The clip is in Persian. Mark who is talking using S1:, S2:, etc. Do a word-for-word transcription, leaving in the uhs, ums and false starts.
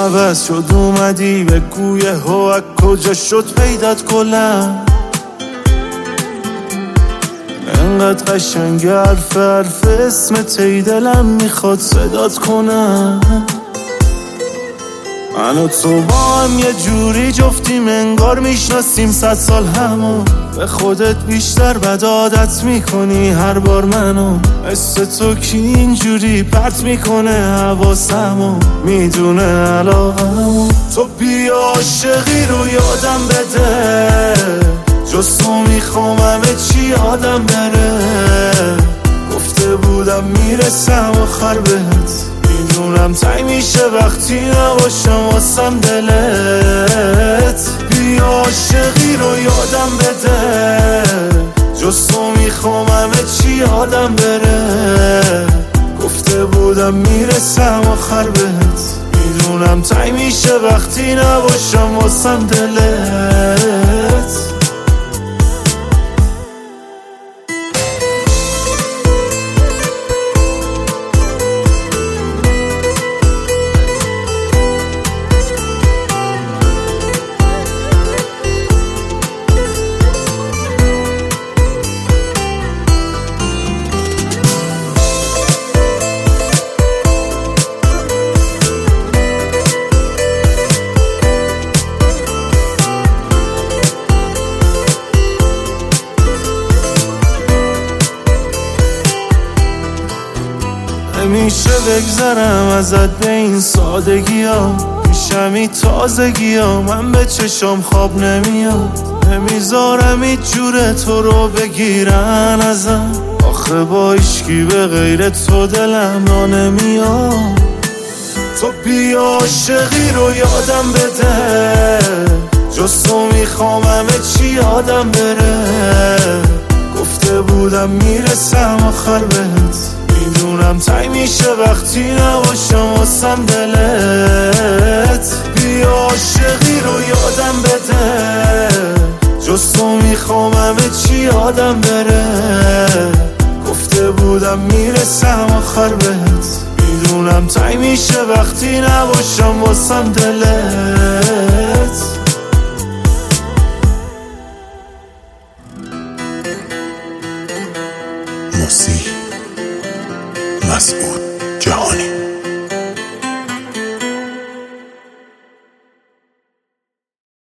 S1: عوض شد اومدی بگو یهو از کجا شد پیدات کلم. انقدر قشنگ حرف حرف اسمت ای دلم میخواد صدات کنم. من و تو با هم یه جوری جفتیم انگار میشناسیم صد سال همو. به خودت بیشتر بد عادت میکنی هر بار منو. مثل تو کی اینجوری پرت میکنه حواسمو، میدونه علاقمو. تو بیا عاشقی رو یادم بده، جز تو میخوام همه چی یادم بره. گفته بودم میرسم آخر بهت، میدونم تنگ میشه وقتی نباشم واسم دلت. بیا عاشقی رو یادم بده، جز تو میخوام همه چی یادم بره. گفته بودم میرسم آخر بهت، میدونم تنگ میشه وقتی نباشم واسم دلت. نمیشه بگذرم ازت به این سادگی ها، میشمی تازگی ها، من به چشم خواب نمیاد. نمیذارم هیچ جوره تو رو بگیرن ازم، آخه با ایشکی به غیر تو دلم را نمیاد. تو بیا عاشقی رو یادم بده، جز تو میخوام همه چی یادم بره. گفته بودم میرسم آخر بهت، میدونم تنگ میشه وقتی نباشم واسم دلت. بیا عاشقی رو یادم بده، جز تو میخوام همه چی یادم بره. گفته بودم میرسم آخر بهت، میدونم تنگ میشه وقتی نباشم واسم دلت.